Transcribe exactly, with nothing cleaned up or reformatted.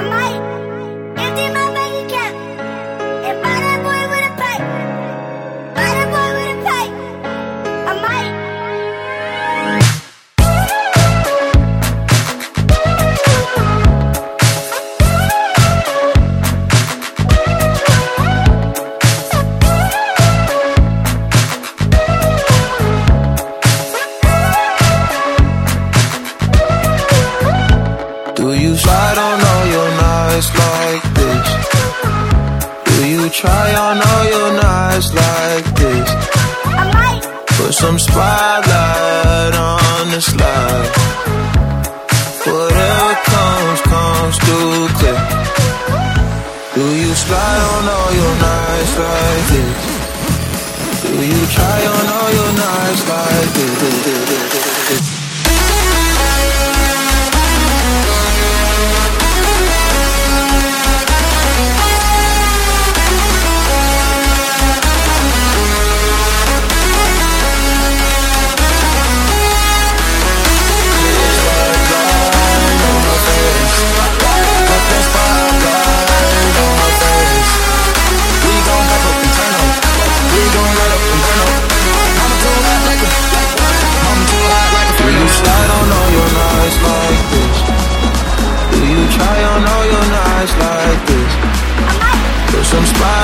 might empty my bank account and buy that boy with a pipe. Buy that boy with a pipe. I might. Do you slide on all your nights like this? Do you try on all your nights like this? I might. Put some spotlight on the slide. Whatever comes, comes through clear. Do you slide on all your nights like this? Do you try on all your nights like this? Like this? Do you try on all your nights like this? Put some spot